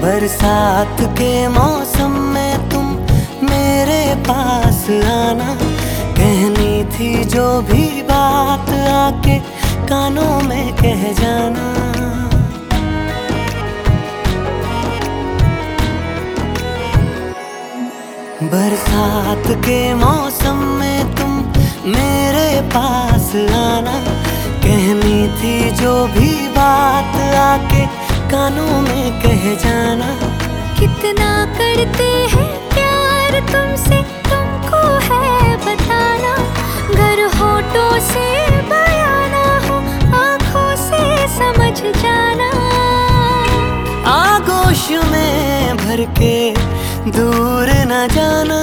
बरसात के मौसम में तुम मेरे पास आना, कहनी थी जो भी बात आके कानों में कह जाना। बरसात के मौसम में तुम मेरे पास आना, कहनी थी जो भी बात आके कानों में कह जाना। कितना करते हैं प्यार तुमसे तुमको है बताना, घर होठों से बयाना हो आँखों से समझ जाना। आगोश में भर के दूर न जाना,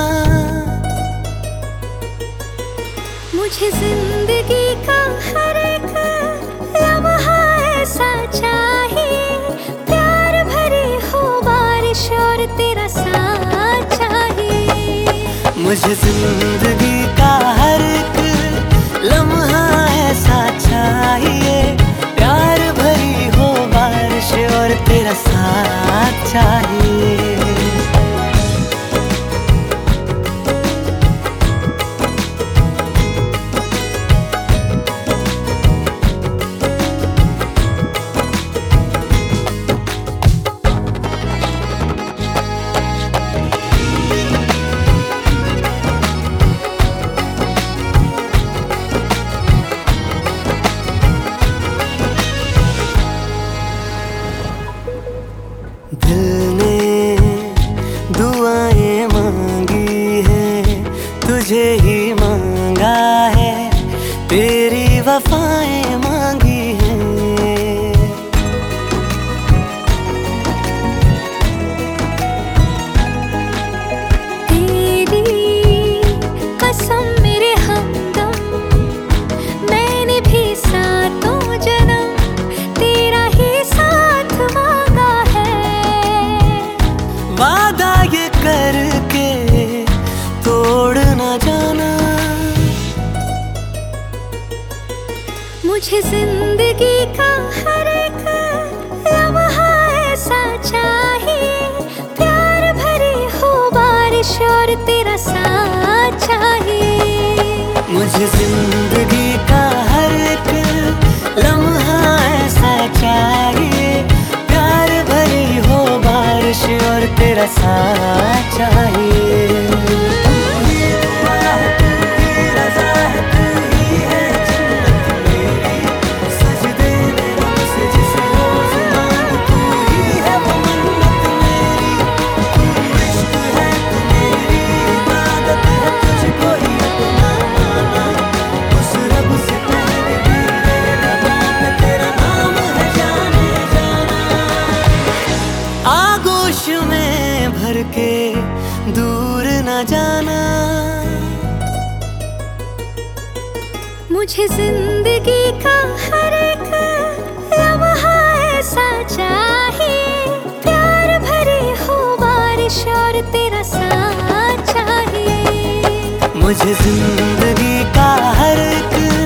मुझे जिंदगी का हर एक लम्हा ऐसा चाहिए, प्यार भरी हो बारिश और तेरा साथ चाहिए। मुझे जिंदगी का हर एक लम्हा ऐसा चाहिए, प्यार भरी हो बारिश और तेरा साथ चाहिए। दिल ने दुआएं मांगी है, तुझे ही मांगा है, तेरी वफाएं मांगी हैं। तेरी कसम मेरे हमदम, मैंने भी सातों जन्म तेरा ही साथ मांगा है। वादा ये करके तोड़ न जाना, मुझे जिंदगी का हर एक लम्हा ऐसा चाहिए, प्यार भरी हो बारिश और तेरा साथ चाहिए। मुझे जिंदगी का हर एक लम्हा ऐसा चाहिए, प्यार भरी हो बारिश और तेरा साथ चाहिए। आगोश में भर के दूर न जाना, मुझे जिंदगी का हर एक लम्हा ऐसा चाहिए, प्यार भरी हो बारिश और तेरा साथ चाहिए। मुझे जिंदगी का हर एक